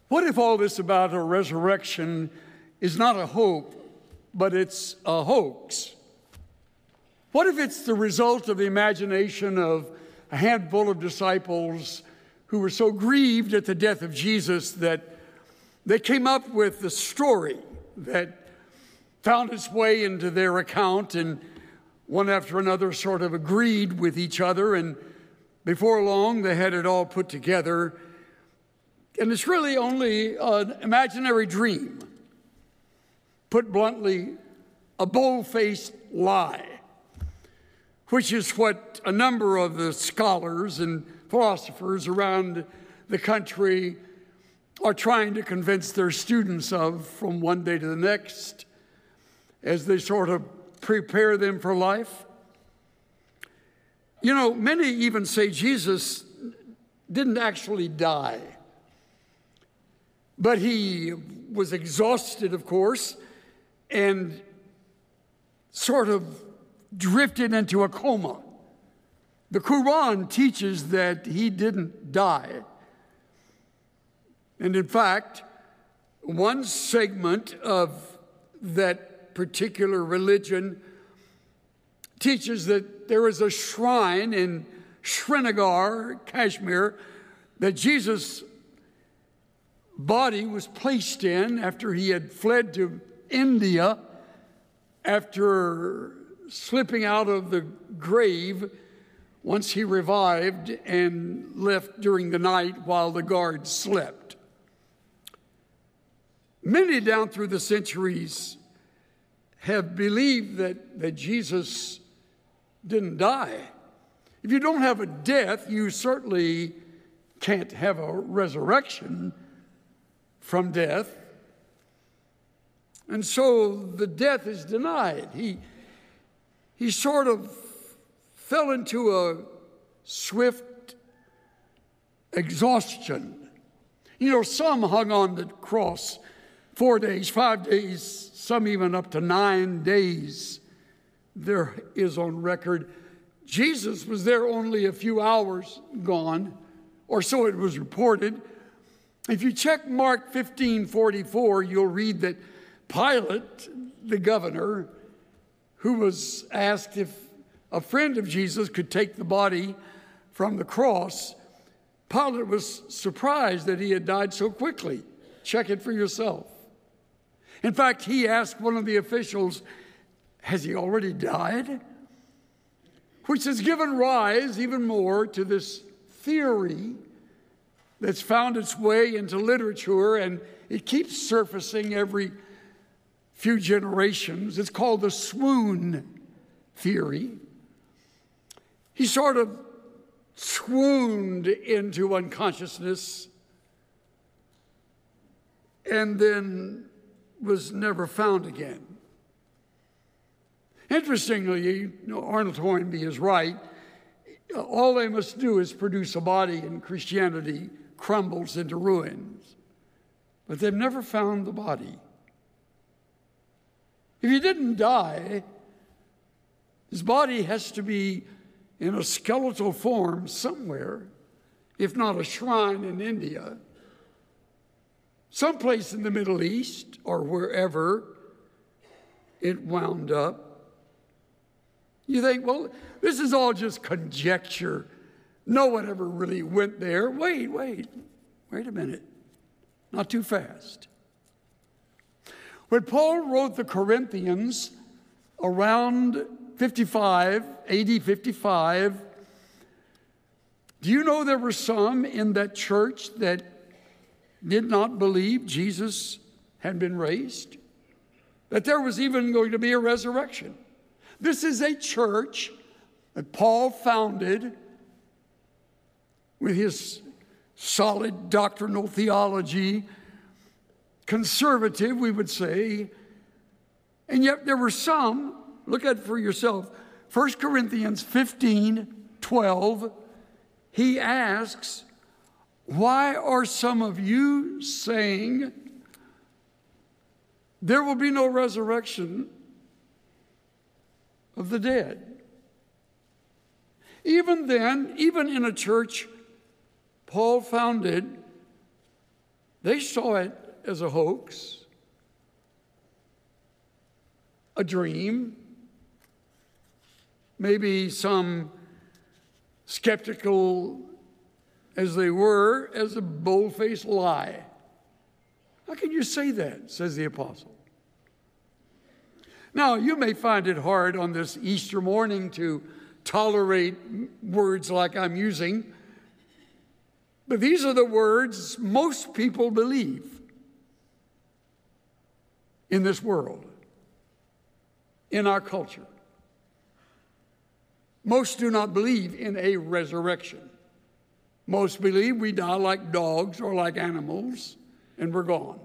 What if all this about a resurrection is not a hope, but it's a hoax? What if it's the result of the imagination of a handful of disciples who were so grieved at the death of Jesus that they came up with the story that found its way into their account, and one after another sort of agreed with each other, and before long they had it all put together. And it's really only an imaginary dream. Put bluntly, a bold-faced lie, which is what a number of the scholars and philosophers around the country are trying to convince their students of from one day to the next as they sort of prepare them for life. You know, many even say Jesus didn't actually die, but he was exhausted, of course, and sort of drifted into a coma. The Quran teaches that he didn't die. And in fact, one segment of that particular religion teaches that there is a shrine in Srinagar, Kashmir, that Jesus' body was placed in after he had fled to India after slipping out of the grave once he revived and left during the night while the guards slept. Many down through the centuries have believed that Jesus didn't die. If you don't have a death, you certainly can't have a resurrection from death. And so the death is denied. He sort of fell into a swift exhaustion. You know, some hung on the cross 4 days, 5 days, some even up to 9 days. There is on record. Jesus was there only a few hours gone, or so it was reported. If you check Mark 15:44, you'll read that Pilate, the governor, who was asked if a friend of Jesus could take the body from the cross, Pilate was surprised that he had died so quickly. Check it for yourself. In fact, he asked one of the officials, has he already died? Which has given rise even more to this theory that's found its way into literature, and it keeps surfacing every few generations. It's called the swoon theory. He sort of swooned into unconsciousness and then was never found again. Interestingly, you know, Arnold Toynbee is right. All they must do is produce a body, and Christianity crumbles into ruins. But they've never found the body. If he didn't die, his body has to be in a skeletal form somewhere, if not a shrine in India, someplace in the Middle East or wherever it wound up. You think, well, this is all just conjecture. No one ever really went there. Wait a minute. Not too fast. When Paul wrote the Corinthians around AD 55, do you know there were some in that church that did not believe Jesus had been raised? That there was even going to be a resurrection? This is a church that Paul founded with his solid doctrinal theology, conservative, we would say, and yet there were some. Look at it for yourself. 1 Corinthians 15:12, he asks, why are some of you saying there will be no resurrection of the dead? Even then, even in a church Paul founded, They saw it as a hoax, a dream, maybe some skeptical as they were, as a bold-faced lie. How can you say that, says the apostle? Now, you may find it hard on this Easter morning to tolerate words like I'm using, but these are the words most people believe in this world, in our culture. Most do not believe in a resurrection. Most believe we die like dogs or like animals and we're gone.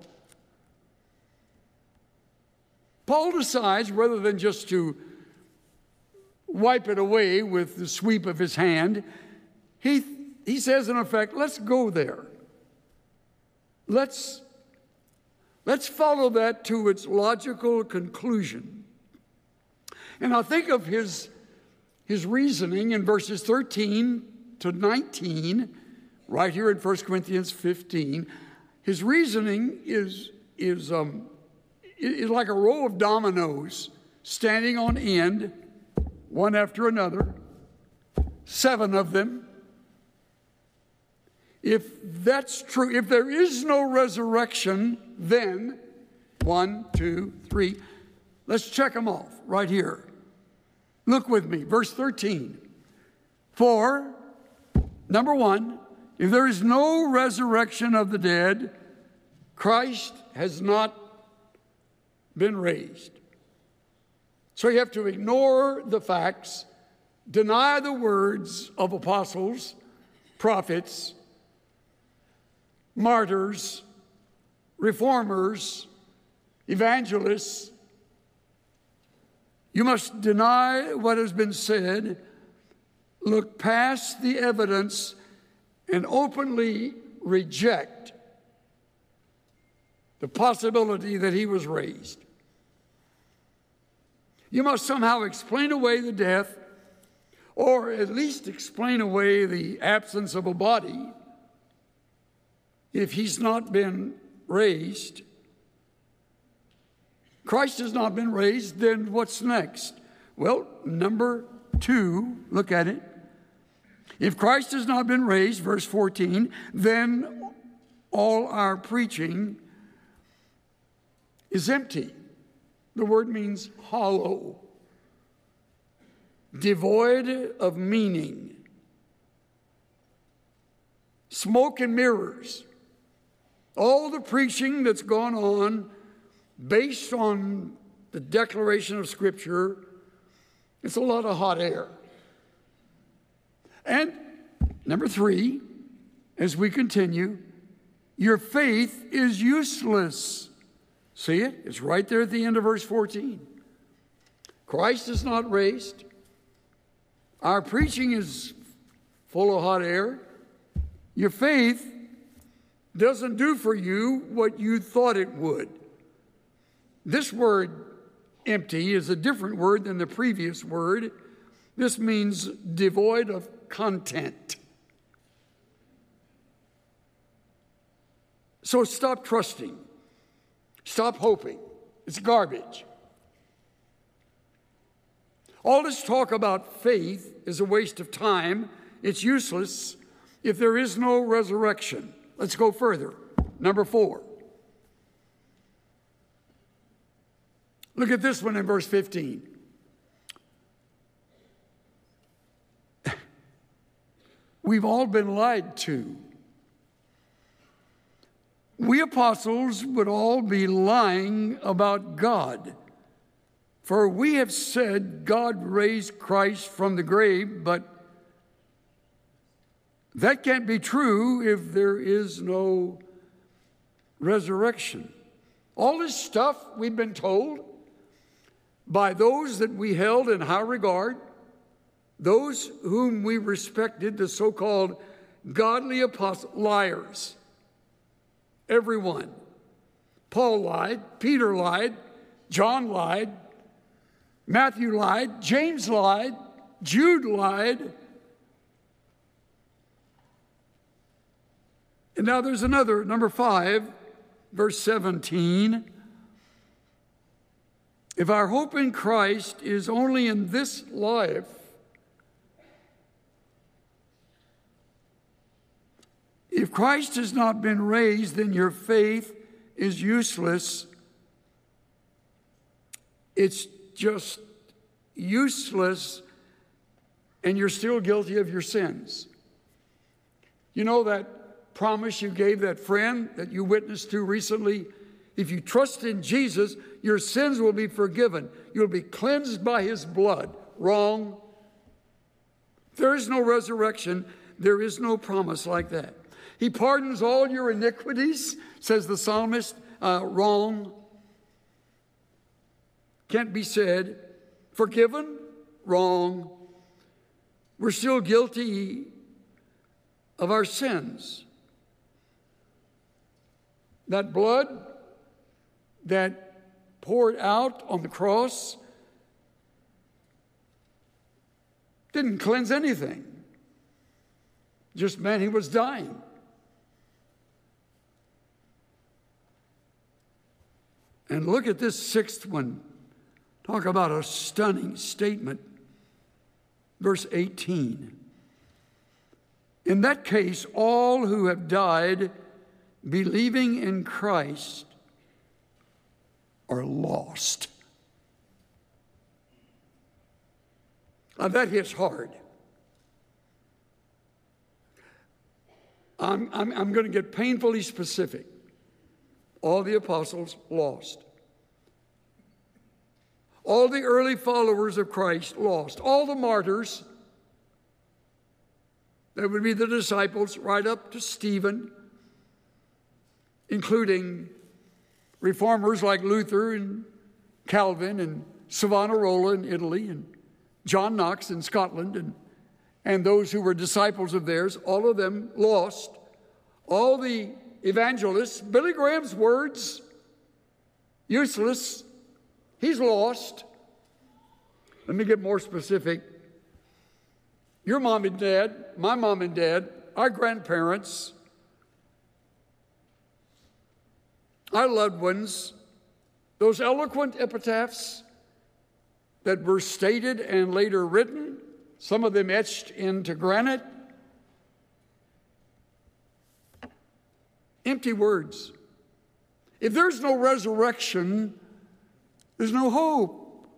Paul decides, rather than just to wipe it away with the sweep of his hand, he says, in effect, let's go there. Let's follow that to its logical conclusion. And I think of his reasoning in verses 13 to 19, right here in 1 Corinthians 15. His reasoning is like a row of dominoes standing on end, one after another, 7 of them. If that's true, if there is no resurrection, then 1, 2, 3. Let's check them off right here. Look with me, verse 13. For, number 1, if there is no resurrection of the dead, Christ has not been raised. So you have to ignore the facts, deny the words of apostles, prophets, martyrs, reformers, evangelists. You must deny what has been said, look past the evidence, and openly reject the possibility that he was raised. You must somehow explain away the death, or at least explain away the absence of a body. If he's not been raised, Christ has not been raised, then what's next? Well, number 2, look at it. If Christ has not been raised, verse 14, then all our preaching is empty. The word means hollow, devoid of meaning, smoke and mirrors. All the preaching that's gone on based on the declaration of Scripture, it's a lot of hot air. And number 3, as we continue, your faith is useless. See it? It's right there at the end of verse 14. Christ is not raised. Our preaching is full of hot air. Your faith doesn't do for you what you thought it would. This word, empty, is a different word than the previous word. This means devoid of content. So stop trusting. Stop hoping. It's garbage. All this talk about faith is a waste of time. It's useless if there is no resurrection. Let's go further. Number 4. Look at this one in verse 15. We've all been lied to. We apostles would all be lying about God. For we have said God raised Christ from the grave, but that can't be true if there is no resurrection. All this stuff we've been told by those that we held in high regard, those whom we respected, the so-called godly apostles, liars. Everyone. Paul lied, Peter lied, John lied, Matthew lied, James lied, Jude lied. And now there's another, number 5, verse 17. If our hope in Christ is only in this life, if Christ has not been raised, then your faith is useless. It's just useless, and you're still guilty of your sins. You know that promise you gave that friend that you witnessed to recently? If you trust in Jesus, your sins will be forgiven. You'll be cleansed by his blood. Wrong. There is no resurrection. There is no promise like that. He pardons all your iniquities, says the psalmist. Wrong. Can't be said. Forgiven? Wrong. We're still guilty of our sins. That blood that poured out on the cross didn't cleanse anything. Just meant he was dying. And look at this 6th one. Talk about a stunning statement. Verse 18. In that case, all who have died believing in Christ are lost. Now that hits hard. I'm going to get painfully specific. All the apostles lost. All the early followers of Christ lost. All the martyrs, that would be the disciples right up to Stephen, including reformers like Luther and Calvin and Savonarola in Italy and John Knox in Scotland and those who were disciples of theirs, all of them lost. All the evangelists, Billy Graham's words, useless. He's lost. Let me get more specific. Your mom and dad, my mom and dad, our grandparents, our loved ones, those eloquent epitaphs that were stated and later written, some of them etched into granite, empty words. If there's no resurrection, there's no hope.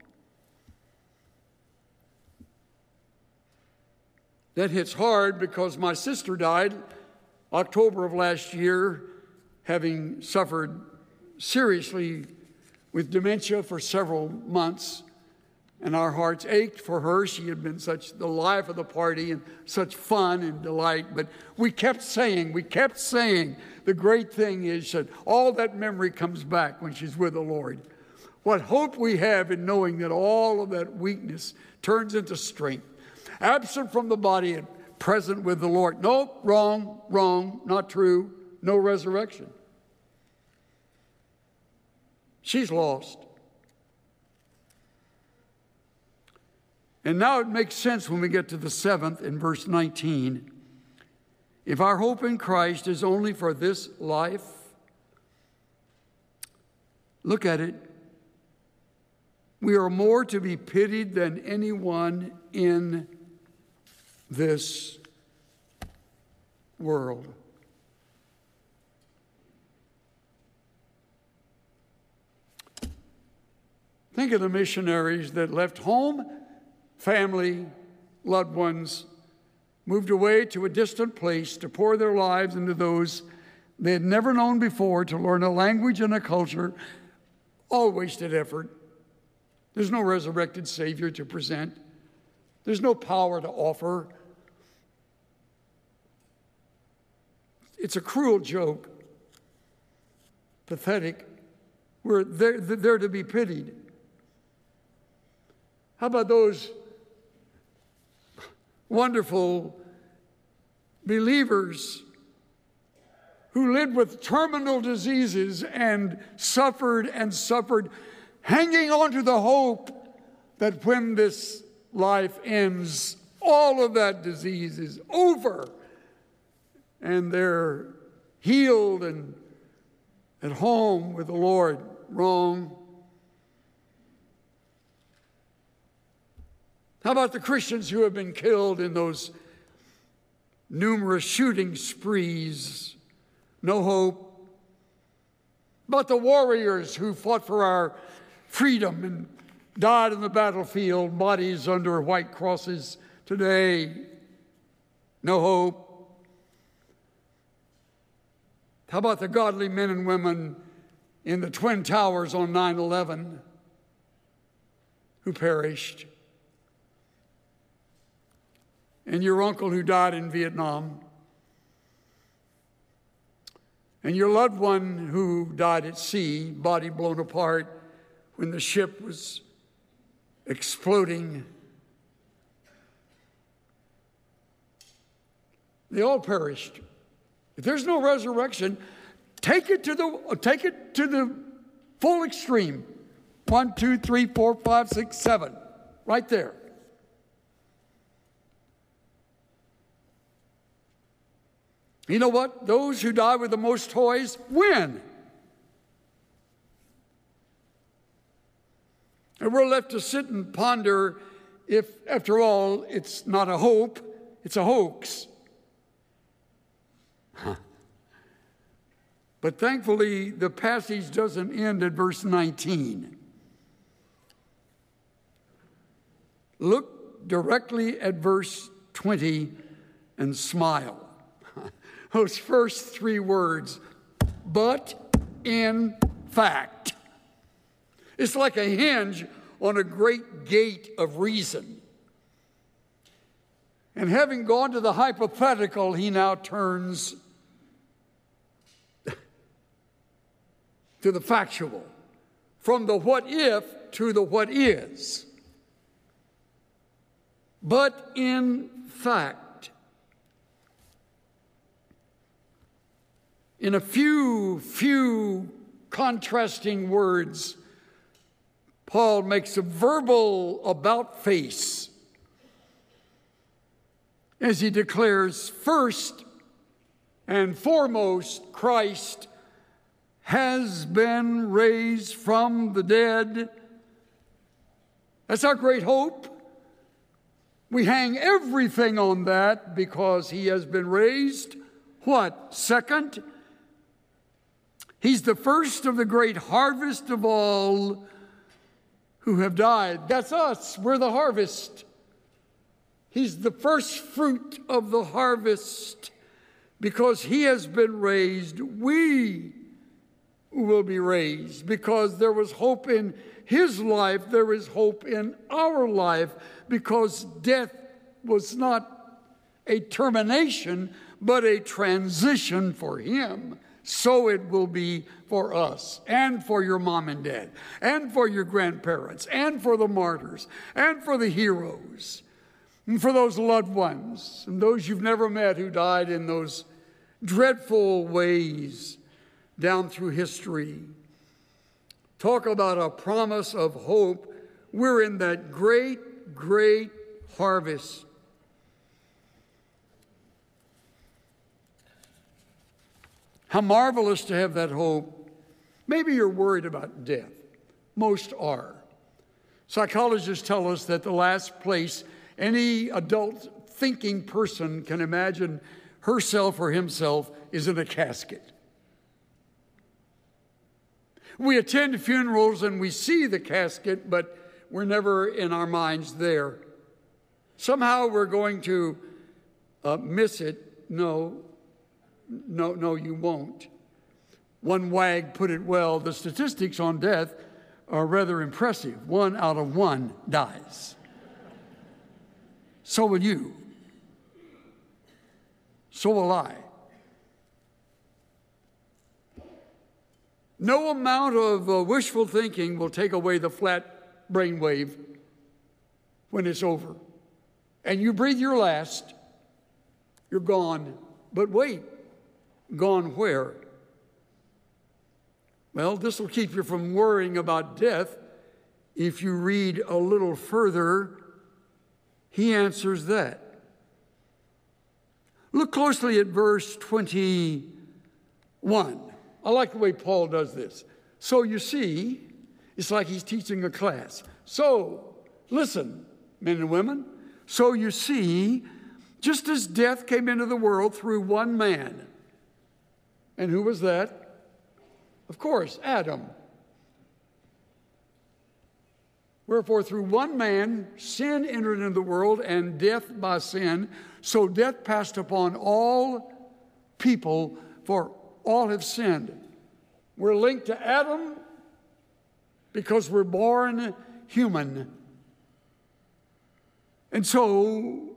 That hits hard because my sister died October of last year, having suffered seriously with dementia for several months. And our hearts ached for her. She had been such the life of the party and such fun and delight. But we kept saying, the great thing is that all that memory comes back when she's with the Lord. What hope we have in knowing that all of that weakness turns into strength. Absent from the body and present with the Lord. Nope, wrong, not true. No resurrection. She's lost. And now it makes sense when we get to the 7th in verse 19. If our hope in Christ is only for this life, look at it. We are more to be pitied than anyone in this world. Think of the missionaries that left home, family, loved ones, moved away to a distant place to pour their lives into those they had never known before, to learn a language and a culture, all wasted effort. There's no resurrected Savior to present. There's no power to offer. It's a cruel joke, pathetic. They're to be pitied. How about those wonderful believers who lived with terminal diseases and suffered, hanging on to the hope that when this life ends, all of that disease is over and they're healed and at home with the Lord. Wrong. How about the Christians who have been killed in those numerous shooting sprees? No hope. But the warriors who fought for our freedom and died in the battlefield, bodies under white crosses today, no hope. How about the godly men and women in the Twin Towers on 9/11 who perished? And your uncle who died in Vietnam? And your loved one who died at sea, body blown apart when the ship was exploding? They all perished. If there's no resurrection, take it to the full extreme. 1, 2, 3, 4, 5, 6, 7. Right there. You know what? Those who die with the most toys win. And we're left to sit and ponder if, after all, it's not a hope, it's a hoax. But thankfully, the passage doesn't end at verse 19. Look directly at verse 20 and smile. Those first three words, but in fact. It's like a hinge on a great gate of reason. And having gone to the hypothetical, he now turns to the factual, from the what if to the what is. But in fact, in a few contrasting words, Paul makes a verbal about face as he declares, first and foremost, Christ has been raised from the dead. That's our great hope. We hang everything on that because he has been raised. What? Second, he's the first of the great harvest of all who have died. That's us. We're the harvest. He's the first fruit of the harvest. Because he has been raised, we will be raised. Because there was hope in his life, there is hope in our life. Because death was not a termination, but a transition for him. So it will be for us, and for your mom and dad, and for your grandparents, and for the martyrs, and for the heroes, and for those loved ones, and those you've never met who died in those dreadful ways down through history. Talk about a promise of hope. We're in that great, great harvest. How marvelous to have that hope. Maybe you're worried about death. Most are. Psychologists tell us that the last place any adult thinking person can imagine herself or himself is in a casket. We attend funerals and we see the casket, but we're never in our minds there. Somehow we're going to miss it. No, you won't. One wag put it well, the statistics on death are rather impressive. 1 out of 1 dies. So will you. So will I. No amount of wishful thinking will take away the flat brainwave when it's over. And you breathe your last, you're gone. But wait. Gone where? Well, this will keep you from worrying about death. If you read a little further, he answers that. Look closely at verse 21. 1. I like the way Paul does this. So you see, it's like he's teaching a class. So, listen, men and women. So you see, just as death came into the world through one man. And who was that? Of course, Adam. Wherefore, through one man, sin entered into the world, and death by sin. So death passed upon all people, for all have sinned. We're linked to Adam because we're born human. And so,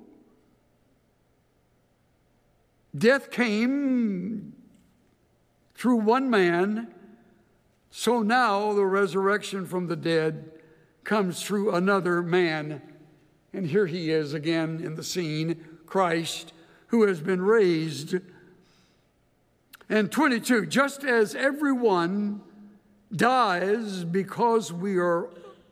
death came through one man. So now the resurrection from the dead comes through another man. And here he is again in the scene, Christ, who has been raised. And 22, just as everyone dies because we all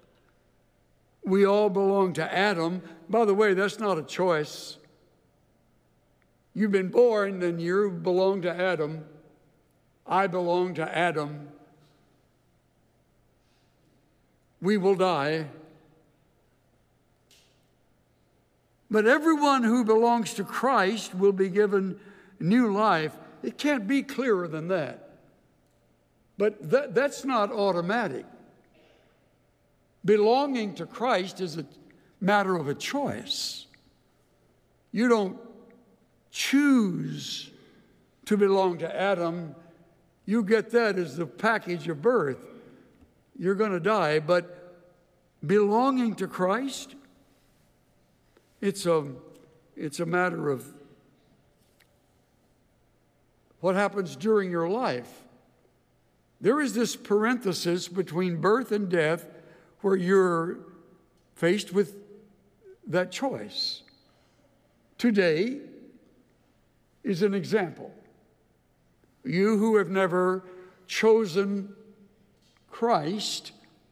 belong to Adam. By the way, that's not a choice. You've been born, then you belong to Adam. I belong to Adam. We will die. But everyone who belongs to Christ will be given new life. It can't be clearer than that. But that's not automatic. Belonging to Christ is a matter of a choice. You don't choose to belong to Adam. You get that as the package of birth. You're going to die, but belonging to Christ, it's a matter of what happens during your life. There is this parenthesis between birth and death where you're faced with that choice. Today is an example. You who have never chosen Christ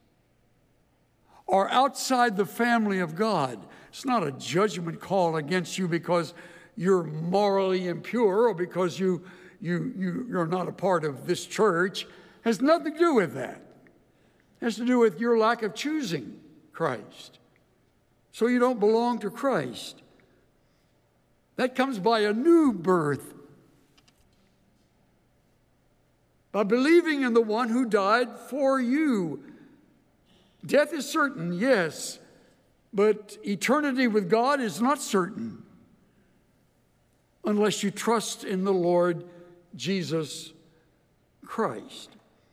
are outside the family of God. It's not a judgment call against you because you're morally impure or because you're not a part of this church. It has nothing to do with that. It has to do with your lack of choosing Christ. So you don't belong to Christ. That comes by a new birth. By believing in the one who died for you. Death is certain, yes, but eternity with God is not certain unless you trust in the Lord Jesus Christ.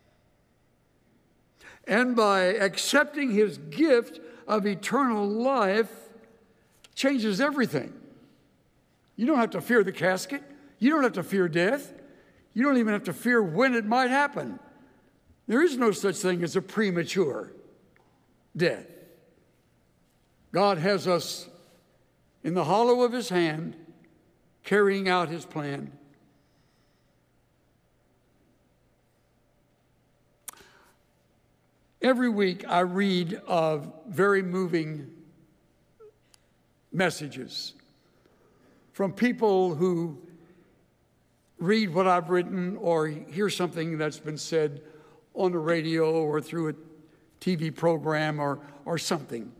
And by accepting his gift of eternal life changes everything. You don't have to fear the casket. You don't have to fear death. You don't even have to fear when it might happen. There is no such thing as a premature death. God has us in the hollow of his hand, carrying out his plan. Every week I read of very moving messages from people who read what I've written or hear something that's been said on the radio or through a TV program or something.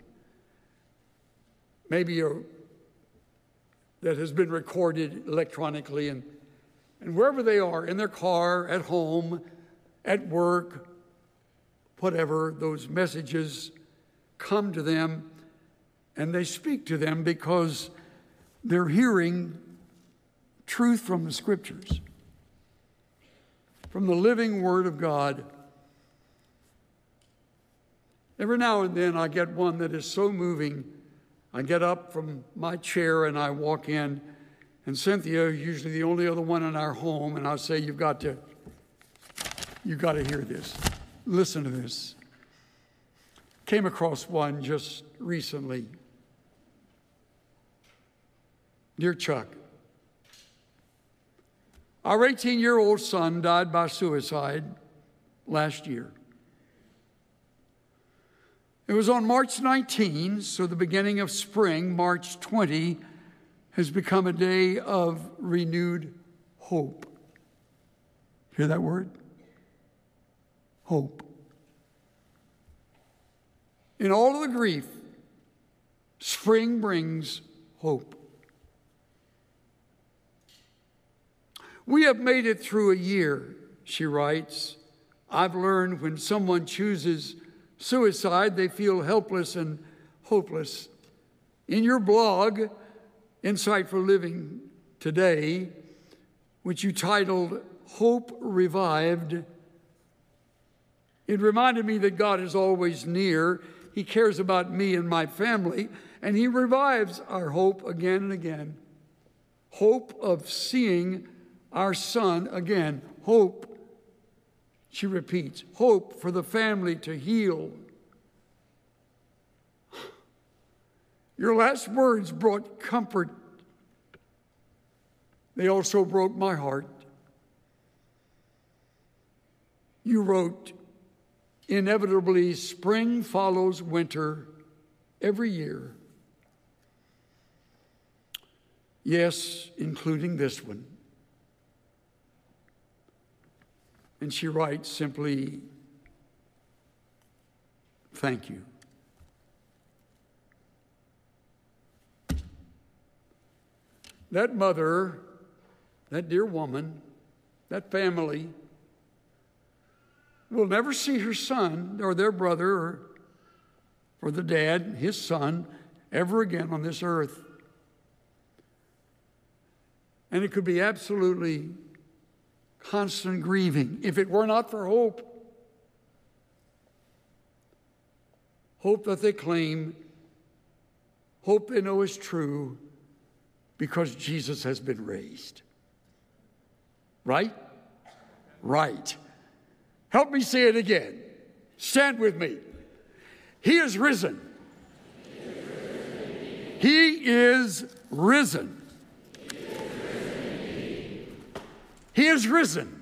Maybe that has been recorded electronically, and wherever they are, in their car, at home, at work, whatever, those messages come to them and they speak to them because they're hearing truth from the Scriptures, from the living Word of God. Every now and then I get one that is so moving. I get up from my chair and I walk in, and Cynthia, usually the only other one in our home, and I'll say, you've got to hear this. Listen to this. Came across one just recently. Dear Chuck, our 18-year-old son died by suicide last year. It was on March 19, so the beginning of spring. March 20 has become a day of renewed hope. Hear that word? Hope. In all of the grief, spring brings hope. We have made it through a year, she writes. I've learned when someone chooses suicide, they feel helpless and hopeless. In your blog, Insightful Living Today, which you titled Hope Revived, it reminded me that God is always near. He cares about me and my family, and He revives our hope again and again. Hope of seeing our son again. Hope, she repeats, hope for the family to heal. Your last words brought comfort. They also broke my heart. You wrote, inevitably, spring follows winter every year. Yes, including this one. And she writes simply, thank you. That mother, that dear woman, that family will never see her son or their brother or the dad, his son, ever again on this earth. And it could be absolutely constant grieving if it were not for hope. Hope that they claim, hope they know is true because Jesus has been raised. Right? Right. Help me say it again. Stand with me. He is risen. He is risen. He is risen.